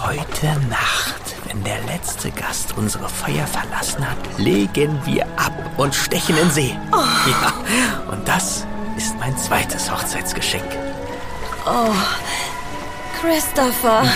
Heute Nacht, wenn der letzte Gast unsere Feuer verlassen hat, legen wir ab und stechen in See. Oh. Ja, und das ist mein zweites Hochzeitsgeschenk. Oh, Christopher.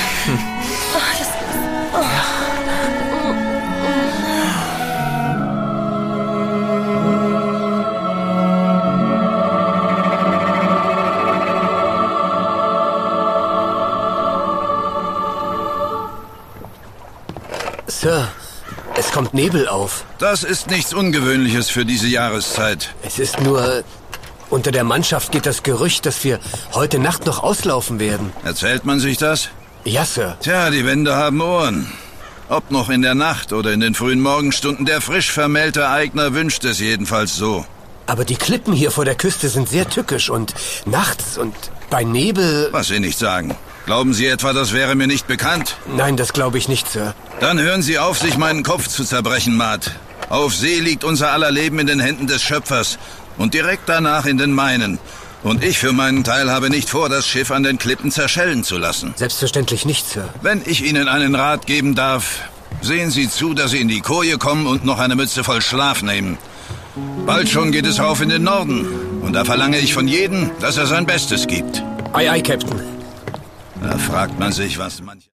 Sir, es kommt Nebel auf. Das ist nichts Ungewöhnliches für diese Jahreszeit. Es ist nur... Unter der Mannschaft geht das Gerücht, dass wir heute Nacht noch auslaufen werden. Erzählt man sich das? Ja, Sir. Tja, die Wände haben Ohren. Ob noch in der Nacht oder in den frühen Morgenstunden, der frisch vermählte Eigner wünscht es jedenfalls so. Aber die Klippen hier vor der Küste sind sehr tückisch und nachts und bei Nebel... Was Sie nicht sagen. Glauben Sie etwa, das wäre mir nicht bekannt? Nein, das glaube ich nicht, Sir. Dann hören Sie auf, sich meinen Kopf zu zerbrechen, Maat. Auf See liegt unser aller Leben in den Händen des Schöpfers und direkt danach in den meinen. Und ich für meinen Teil habe nicht vor, das Schiff an den Klippen zerschellen zu lassen. Selbstverständlich nicht, Sir. Wenn ich Ihnen einen Rat geben darf, sehen Sie zu, dass Sie in die Koje kommen und noch eine Mütze voll Schlaf nehmen. Bald schon geht es rauf in den Norden. Und da verlange ich von jedem, dass er sein Bestes gibt. Aye, aye, Captain. Da fragt man sich, was manche...